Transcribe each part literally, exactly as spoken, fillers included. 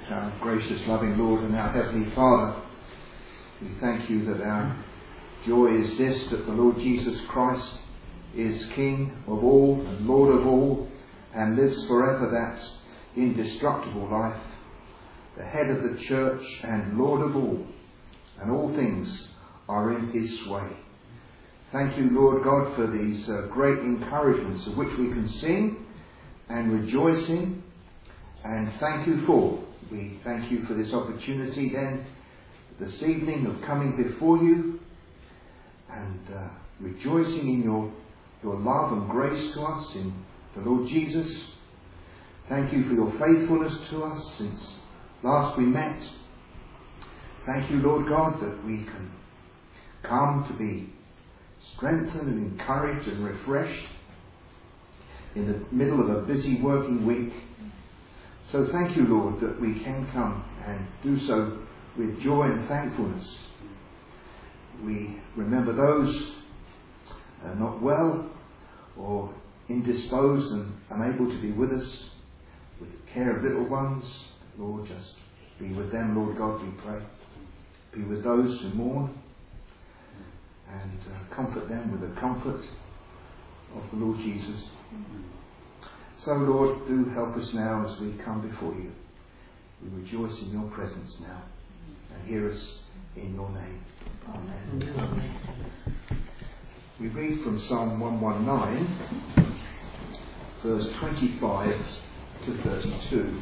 Our gracious, loving Lord and our Heavenly Father, we thank you that our joy is this, that the Lord Jesus Christ is King of all and Lord of all and lives forever that indestructible life, the head of the church and Lord of all, and all things are in his sway. Thank you, Lord God, for these uh, great encouragements of which we can sing and rejoice in, and thank you for. We thank you for this opportunity then this evening of coming before you and uh, rejoicing in your, your love and grace to us in the Lord Jesus. Thank you for your faithfulness to us since last we met. Thank you, Lord God, that we can come to be strengthened and encouraged and refreshed in the middle of a busy working week. So thank you, Lord, that we can come and do so with joy and thankfulness. We remember those uh, not well or indisposed and unable to be with us, with the care of little ones. Lord, just be with them, Lord God, we pray. Be with those who mourn and uh, comfort them with the comfort of the Lord Jesus. So, Lord, do help us now as we come before you. We rejoice in your presence now and hear us in your name. Amen. Amen. We read from Psalm one nineteen, verse twenty-five to thirty-two.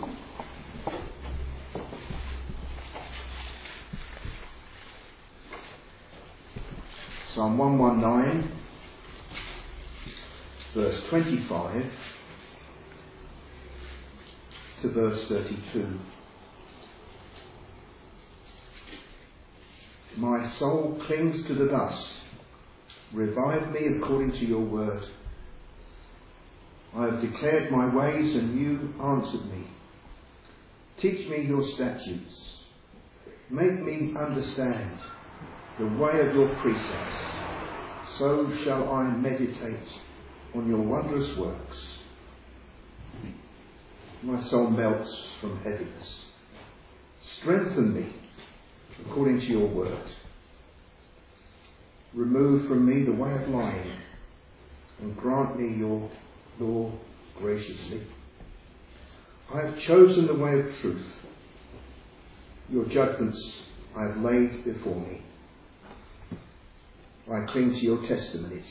Psalm one nineteen, verse twenty-five to verse thirty-two. My soul clings to the dust. Revive me according to your word. I have declared my ways and you answered me. Teach me your statutes. Make me understand the way of your precepts. So shall I meditate on your wondrous works. My soul melts from heaviness. Strengthen me according to your word. Remove from me the way of lying and grant me your law graciously. I have chosen the way of truth. Your judgments I have laid before me. I cling to your testimonies.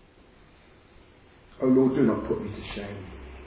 O Lord, do not put me to shame.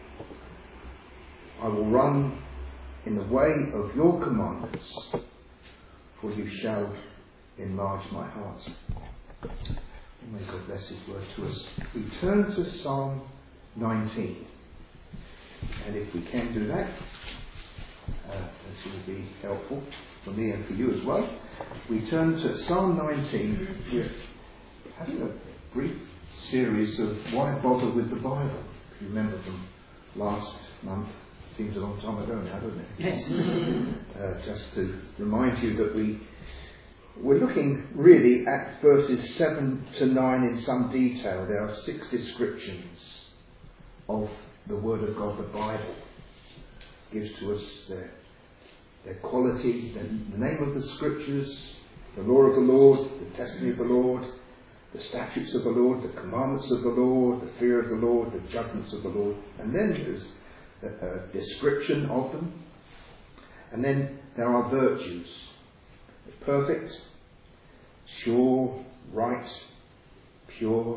I will run in the way of your commandments, for you shall enlarge my heart. May God bless his word to us. We turn to Psalm nineteen. And if we can do that, uh, this will be helpful for me and for you as well. We turn to Psalm nineteen. We're having a brief series of why bother with the Bible. If you remember from last month. Seems a long time ago now, doesn't it? Yes. uh, just to remind you that we, we're looking really at verses seven to nine in some detail. There are six descriptions of the Word of God, the Bible. It gives to us their, their quality, the, the name of the Scriptures, the law of the Lord, the testimony of the Lord, the statutes of the Lord, the commandments of the Lord, the fear of the Lord, the judgments of the Lord. And then there's a description of them. And then there are virtues. Perfect, sure, right, pure,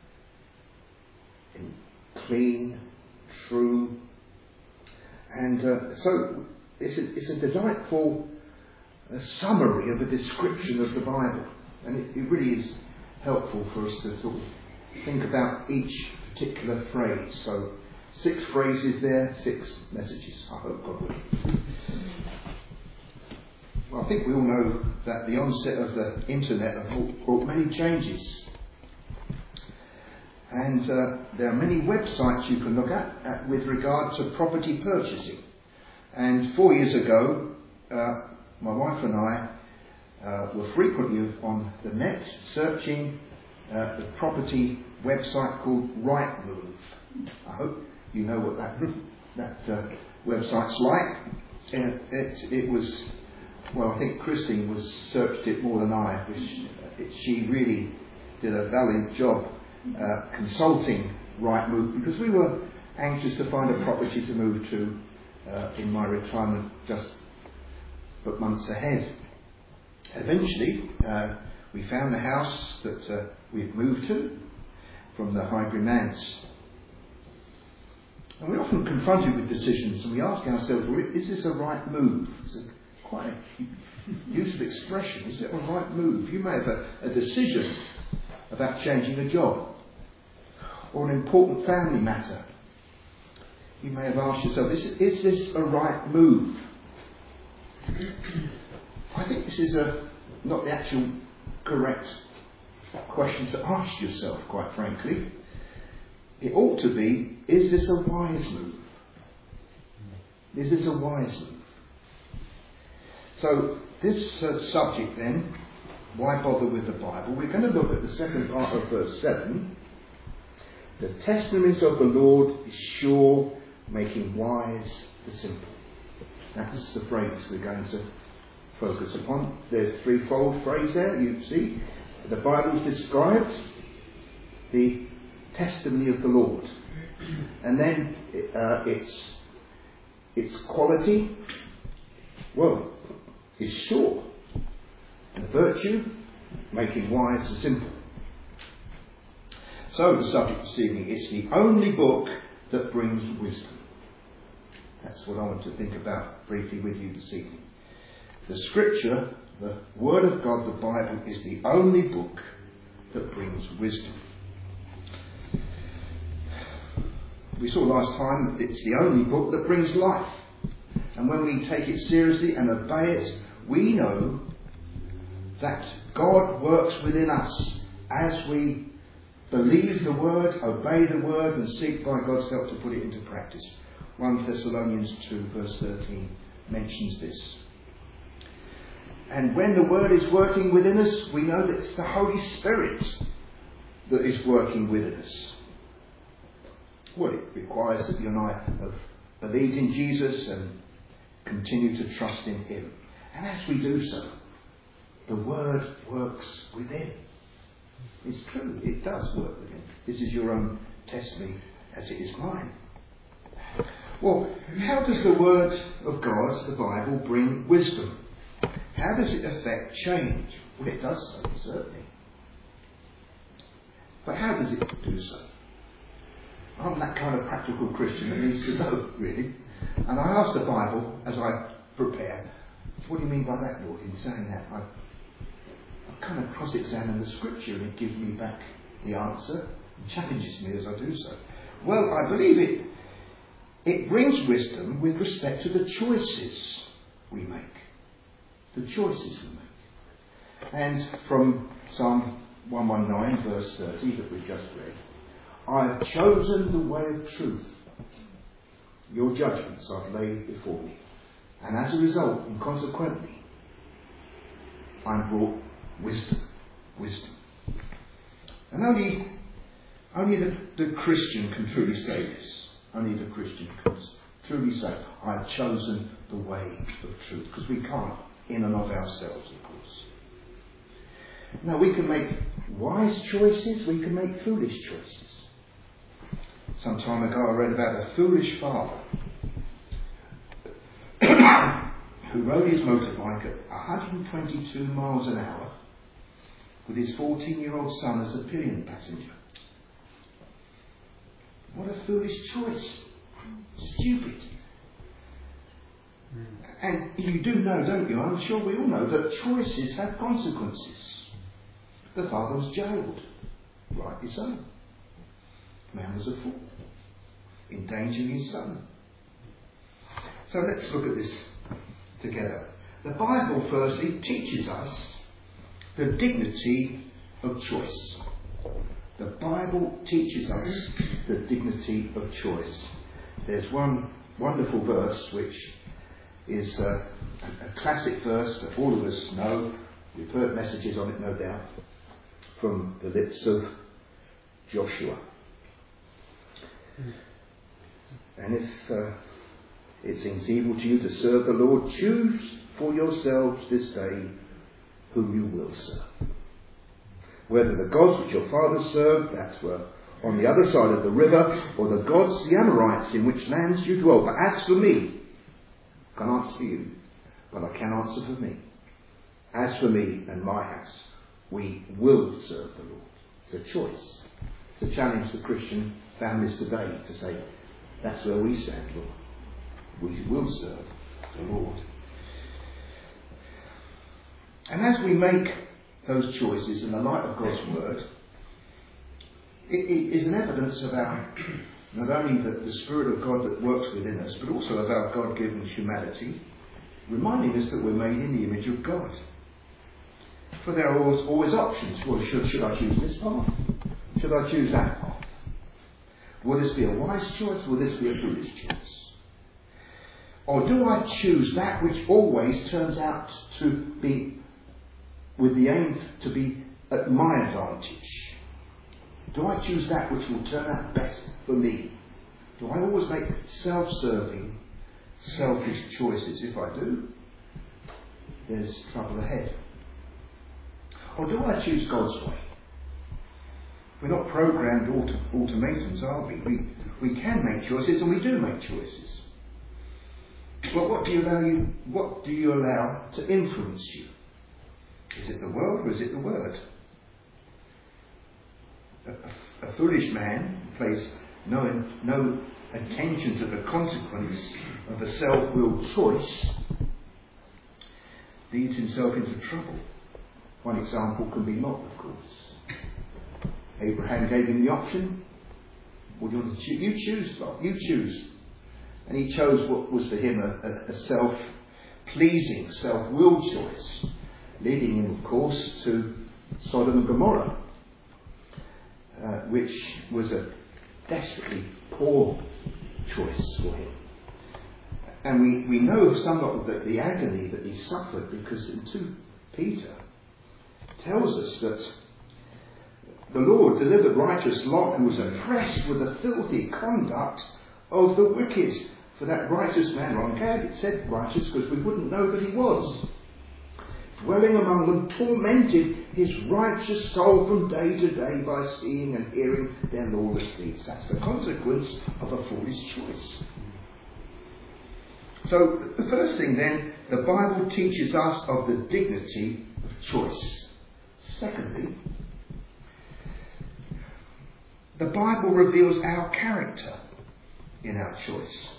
clean, true. And uh, so it's a, it's a delightful uh, summary of a description of the Bible. And it, it really is helpful for us to sort of think about each particular phrase. So six phrases there, six messages, I hope God will. Well, I think we all know that the onset of the internet have brought many changes. And uh, there are many websites you can look at, at with regard to property purchasing. And four years ago, uh, my wife and I uh, were frequently on the net searching uh, the property website called Rightmove. I hope you know what that that uh, website's like. it, it, it was, well, I think Christine was searched it more than I, which it, she really did a valiant job uh, consulting Rightmove, because we were anxious to find a property to move to uh, in my retirement just but months ahead. Eventually, uh, we found the house that uh, we've moved to from the Highbury Manse. And we're often confronted with decisions and we ask ourselves, well, is this a right move? It's a, quite a use of expression. Is it a right move? You may have a, a decision about changing a job or an important family matter. You may have asked yourself, is, is this a right move? I think this is a, not the actual correct question to ask yourself, quite frankly. It ought to be, is this a wise move? Is this a wise move? So, this uh, subject then, why bother with the Bible? We're going to look at the second part of verse seven. The testimonies of the Lord is sure, making wise the simple. That's the phrase we're going to focus upon. There's a threefold phrase there, you see. The Bible describes the testimony of the Lord. And then uh, its, its quality, well, is sure. And virtue, making wise the simple. So the subject this evening, it's the only book that brings wisdom. That's what I want to think about briefly with you this evening. The Scripture, the Word of God, the Bible, is the only book that brings wisdom. We saw last time that it's the only book that brings life. And when we take it seriously and obey it, we know that God works within us as we believe the Word, obey the Word, and seek by God's help to put it into practice. First Thessalonians two verse thirteen mentions this. And when the Word is working within us, we know that it's the Holy Spirit that is working within us. Well, it requires that you and I have believed in Jesus and continue to trust in Him. And as we do so, the Word works within. It's true, it does work within. This is your own testimony as it is mine. Well, how does the Word of God, the Bible, bring wisdom? How does it affect change? Well, it does so, certainly. But how does it do so? I'm that kind of practical Christian that needs to know, really. And I asked the Bible, as I prepare, what do you mean by that, Lord, in saying that? I, I kind of cross-examine the Scripture and it gives me back the answer and challenges me as I do so. Well, I believe it, it brings wisdom with respect to the choices we make. The choices we make. And from Psalm one nineteen, verse thirty, that we just read, I have chosen the way of truth. Your judgments I've laid before me. And as a result, and consequently, I'm brought wisdom. Wisdom. And only, only the, the Christian can truly say this. Only the Christian can truly say, I've chosen the way of truth. Because we can't, in and of ourselves, of course. Now, we can make wise choices, we can make foolish choices. Some time ago I read about a foolish father who rode his motorbike at one hundred twenty-two miles an hour with his fourteen-year-old son as a pillion passenger. What a foolish choice. Stupid. And you do know, don't you? I'm sure we all know that choices have consequences. The father was jailed. Rightly so. The man was a fool, endangering his son. So let's look at this together. The Bible, firstly, teaches us the dignity of choice. The Bible teaches us the dignity of choice. There's one wonderful verse which is uh, a classic verse that all of us know. We've heard messages on it, no doubt, from the lips of Joshua. And if uh, it seems evil to you to serve the Lord, choose for yourselves this day whom you will serve. Whether the gods which your fathers served, that were on the other side of the river, or the gods, the Amorites, in which lands you dwell. But as for me, I can answer for you, but I can answer for me. As for me and my house, we will serve the Lord. It's a choice. It's a challenge to Christian families today to say, that's where we stand, Lord. We will serve the Lord. And as we make those choices in the light of God's word, it, it is an evidence of our, not only the, the Spirit of God that works within us, but also of our God-given humanity, reminding us that we're made in the image of God. For there are always, always options. Well, should, should I choose this path? Should I choose that path? Will this be a wise choice? Will this be a foolish choice? Or do I choose that which always turns out to be with the aim to be at my advantage? Do I choose that which will turn out best for me? Do I always make self-serving, selfish choices? If I do, there's trouble ahead. Or do I choose God's way? We're not programmed auto- automatons, are we? we? We can make choices, and we do make choices. But what do you allow you? What do you allow to influence you? Is it the world or is it the word? A, a, a foolish man pays no no attention to the consequence of a self-willed choice, leads himself into trouble. One example can be Lot, of course. Abraham gave him the option. What do you want to choose? You choose, Lot. You choose. And he chose what was for him a, a, a self-pleasing, self-willed choice, leading him, of course, to Sodom and Gomorrah, uh, which was a desperately poor choice for him. And we, we know somewhat of the, the agony that he suffered, because in Second Peter tells us that the Lord delivered righteous Lot, who was oppressed with the filthy conduct of the wicked. For that righteous man, Ron Gad, it said righteous because we wouldn't know that he was, dwelling among them, tormented his righteous soul from day to day by seeing and hearing their lawless deeds. That's the consequence of a foolish choice. So the first thing then, the Bible teaches us of the dignity of choice. Secondly, the Bible reveals our character in our choice.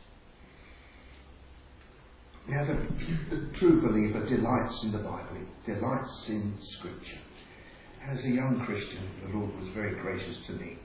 Now, the, the true believer delights in the Bible, delights in Scripture. As a young Christian, the Lord was very gracious to me,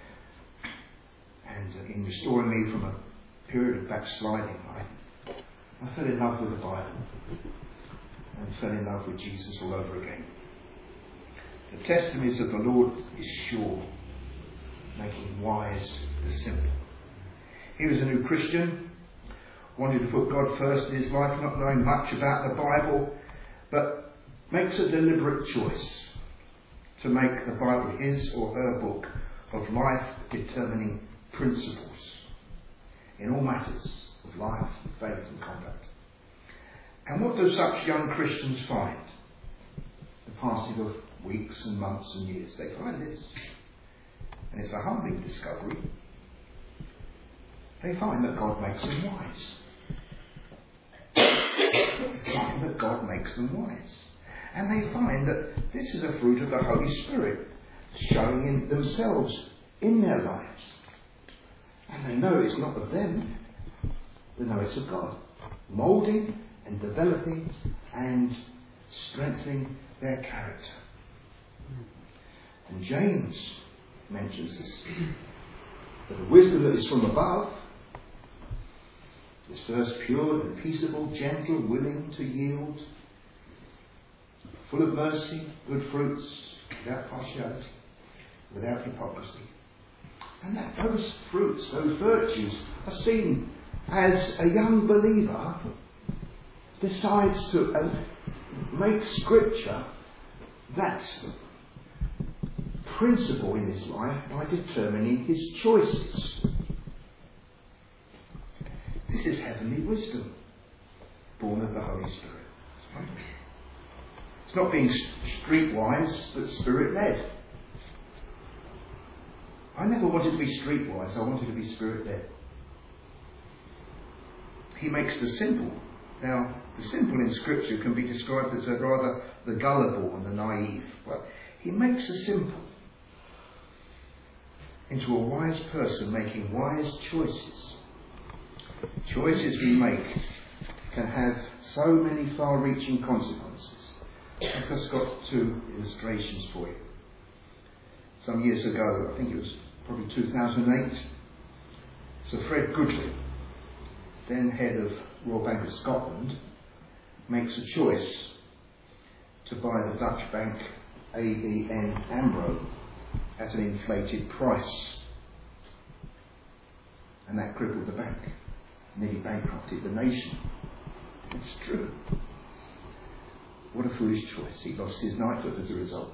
and uh, in restoring me from a period of backsliding, I, I fell in love with the Bible and fell in love with Jesus all over again. The testimonies of the Lord is sure, making wise the simple. He was a new Christian, wanted to put God first in his life, not knowing much about the Bible, but makes a deliberate choice to make the Bible his or her book of life-determining principles in all matters of life, faith and conduct. And what do such young Christians find? The passing of weeks and months and years. They find this, and it's a humbling discovery. They find that God makes them wise. They find that God makes them wise. And they find that this is a fruit of the Holy Spirit showing in themselves in their lives. And they know it's not of them, they know it's of God, moulding and developing and strengthening their character. And James mentions this, that the wisdom that is from above is first pure and peaceable, gentle, willing to yield, full of mercy, good fruits, without partiality, without hypocrisy. And that those fruits, those virtues, are seen as a young believer decides to uh, make Scripture that principle in his life by determining his choices. This is heavenly wisdom, born of the Holy Spirit. It's wonderful. It's not being streetwise, but spirit-led. I never wanted to be streetwise, I wanted to be spirit-led. He makes the simple. Now, the simple in Scripture can be described as a rather the gullible and the naive. Well, he makes the simple into a wise person making wise choices. Choices we make can have so many far-reaching consequences. I've just got two illustrations for you. Some years ago, I think it was probably two thousand eight, Sir Fred Goodley, then head of Royal Bank of Scotland, makes a choice to buy the Dutch bank A B N AMRO at an inflated price. And that crippled the bank, nearly bankrupted the nation. It's true. What a foolish choice. He lost his knighthood as a result.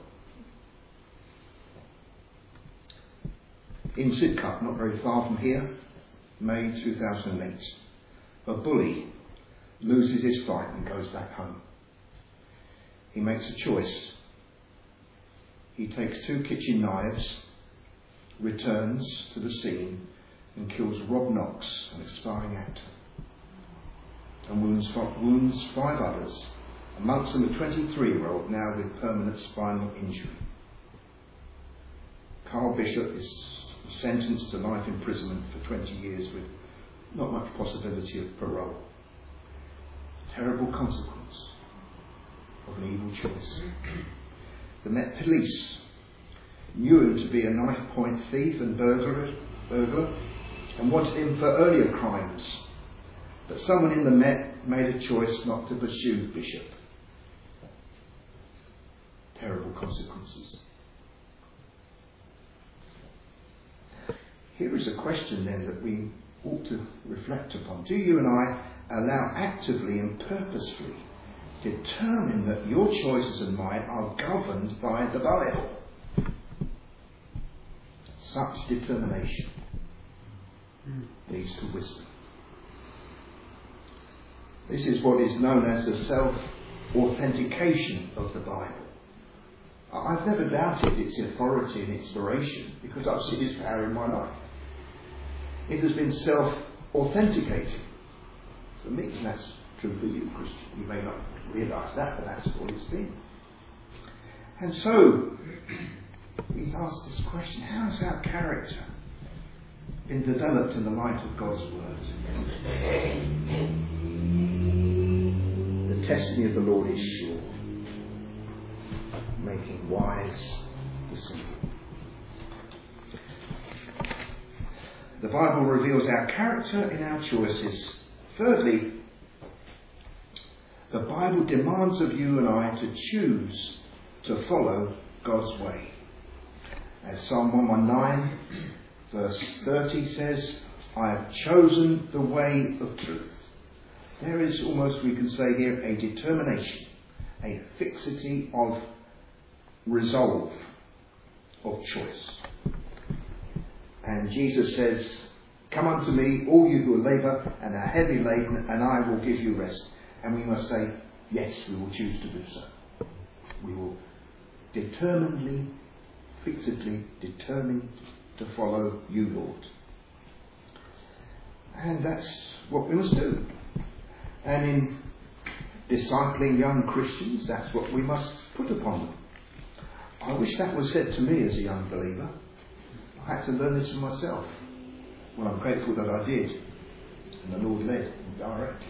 In Sidcup, not very far from here, May two thousand eight, a bully loses his fight and goes back home. He makes a choice. He takes two kitchen knives, returns to the scene and kills Rob Knox, an aspiring actor, and wounds five, wounds five others, amongst them a twenty-three-year-old now with permanent spinal injury. Carl Bishop is sentenced to life imprisonment for twenty years with not much possibility of parole. Terrible consequence of an evil choice. The Met Police knew him to be a knife point thief and burglar, burglar and wanted him for earlier crimes. But someone in the Met made a choice not to pursue Bishop. Terrible consequences. Here is a question then that we ought to reflect upon. Do you and I allow actively and purposefully determine that your choices and mine are governed by the Bible? Such determination leads to wisdom. This is what is known as the self-authentication of the Bible. I've never doubted its authority and inspiration because I've seen its power in my life. It has been self-authenticating for me, and that's true for you, Christian. You may not realise that, but that's what it's been. And so, we ask this question: how has our character been developed in the light of God's Word? The testing of the Lord is sure, making wise the simple. The Bible reveals our character in our choices. Thirdly, the Bible demands of you and I to choose to follow God's way. As Psalm one nineteen verse thirty says, I have chosen the way of truth. There is almost, we can say here, a determination, a fixity of resolve, of choice. And Jesus says, come unto me, all you who labour and are heavy laden, and I will give you rest. And we must say, yes, we will choose to do so. We will determinedly, fixedly determine to follow you, Lord. And that's what we must do. And in discipling young Christians, that's what we must put upon them. I wish that was said to me as a young believer. I had to learn this for myself. Well, I'm grateful that I did. And the Lord led and directed.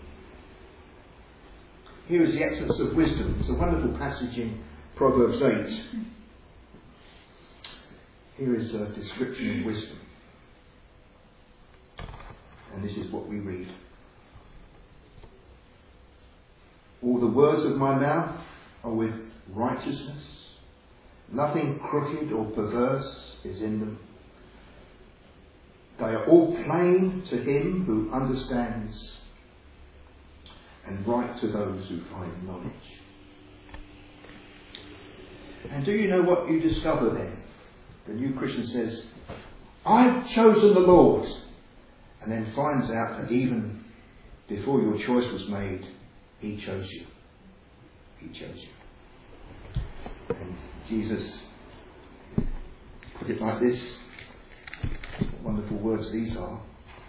Here is the excellence of wisdom. It's a wonderful passage in Proverbs eight. Here is a description of wisdom. And this is what we read. All the words of my mouth are with righteousness. Nothing crooked or perverse is in them. They are all plain to him who understands, and right to those who find knowledge. And do you know what you discover then? The new Christian says, I've chosen the Lord, and then finds out that even before your choice was made, he chose you. He chose you. And Jesus put it like this. What wonderful words these are.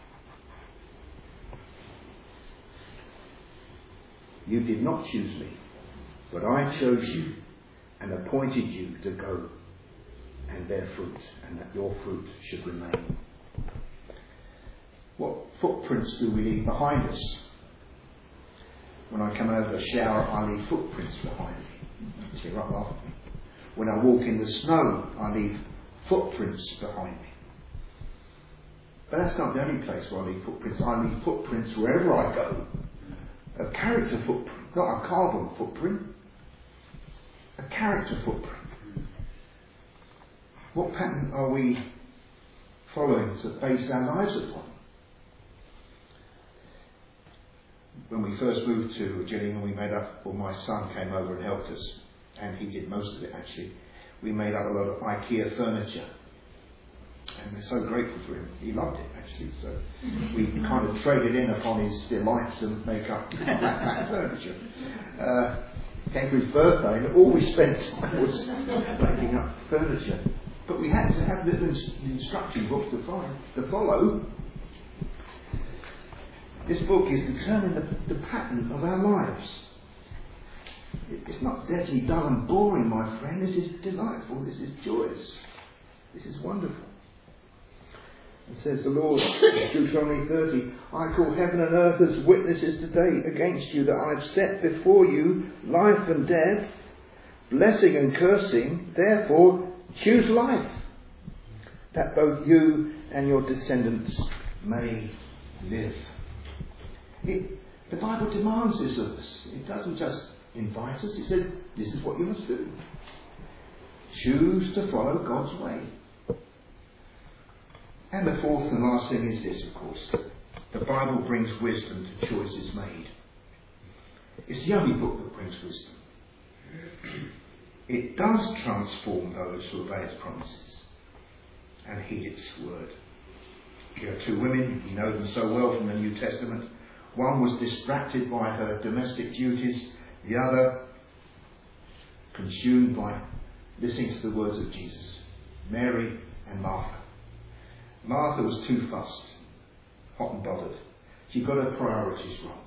You did not choose me, but I chose you and appointed you to go and bear fruit, and that your fruit should remain. What footprints do we leave behind us? When I come out of the shower, I leave footprints behind me. Cheer up, laugh. When I walk in the snow, I leave footprints behind me. But that's not the only place where I leave footprints. I leave footprints wherever I go. A character footprint, not a carbon footprint. A character footprint. What pattern are we following to base our lives upon? When we first moved to Gillingham, we made up, well, my son came over and helped us, and he did most of it actually. We made up a lot of IKEA furniture, and we're so grateful for him. He loved it actually, so we kind of traded in upon his delight to make up that furniture. Uh, came for his birthday, and all we spent time was making up furniture. But we had to have little ins- instruction books to find, to follow. This book is determining the, the pattern of our lives. It, it's not deadly dull and boring, my friend. This is delightful. This is joyous. This is wonderful. It says the Lord, Deuteronomy thirty, I call heaven and earth as witnesses today against you that I have set before you life and death, blessing and cursing. Therefore, choose life, that both you and your descendants may live. It, the Bible demands this of us. It doesn't just invite us. It says, this is what you must do. Choose to follow God's way. And the fourth and last thing is this, of course. The Bible brings wisdom to choices made. It's the only book that brings wisdom. It does transform those who obey its promises and heed its word. There are two women, you know them so well from the New Testament. One was distracted by her domestic duties, the other consumed by listening to the words of Jesus. Mary and Martha. Martha was too fussed, hot and bothered. She got her priorities wrong.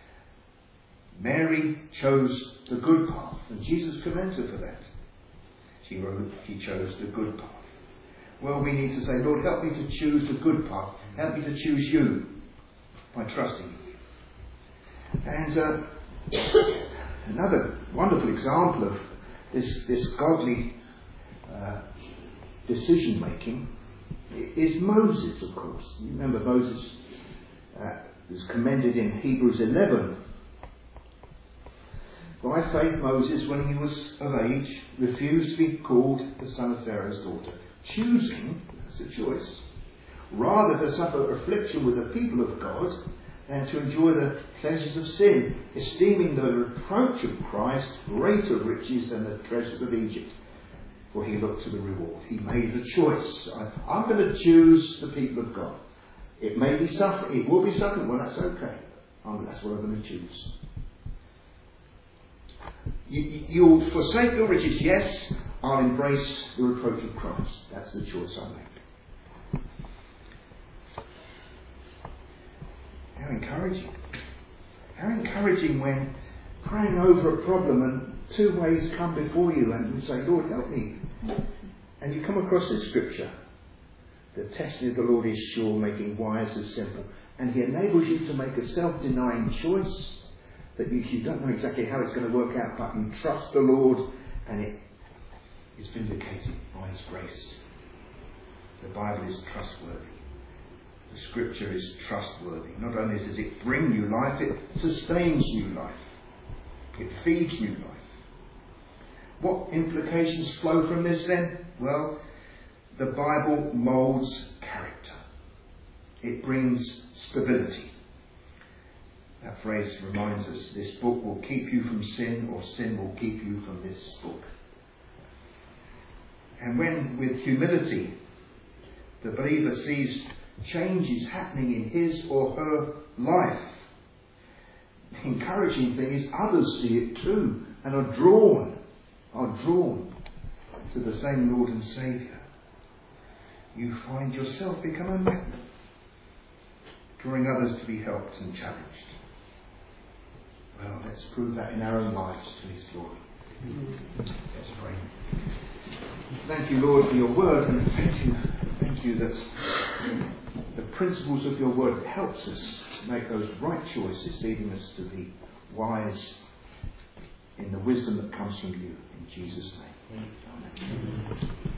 Mary chose the good path, and Jesus commends her for that. She wrote, she chose the good path. Well, we need to say, Lord, help me to choose the good path. Help me to choose you by trusting you. And uh, another wonderful example of this, this godly uh, decision making is Moses, of course. You remember Moses uh, was commended in Hebrews eleven. By faith, Moses, when he was of age, refused to be called the son of Pharaoh's daughter, choosing, that's a choice, rather to suffer affliction with the people of God than to enjoy the pleasures of sin, esteeming the reproach of Christ greater riches than the treasures of Egypt. For he looked to the reward. He made the choice. I, I'm going to choose the people of God. It may be suffering. It will be suffering. Well, that's okay. I'm, that's what I'm going to choose. You, you'll forsake your riches. Yes, I'll embrace the reproach of Christ. That's the choice I make. How encouraging. How encouraging when praying over a problem and two ways come before you and you say, Lord, help me. And you come across this scripture. The testing of the Lord is sure, making wise as simple. And he enables you to make a self-denying choice that you, you don't know exactly how it's going to work out, but you trust the Lord and it is vindicated by his grace. The Bible is trustworthy. The scripture is trustworthy. Not only does it bring new life, it sustains new life. It feeds new life. What implications flow from this then? Well, the Bible moulds character. It brings stability. That phrase reminds us, this book will keep you from sin, or sin will keep you from this book. And when, with humility, the believer sees change is happening in his or her life. The encouraging thing is others see it too and are drawn, are drawn to the same Lord and Saviour. You find yourself become a magnet, drawing others to be helped and challenged. Well, let's prove that in our own lives to his glory. Let's pray. Thank you, Lord, for your word, and thank you, thank you that the principles of your word helps us to make those right choices, leading us to be wise in the wisdom that comes from you. In Jesus' name. Amen.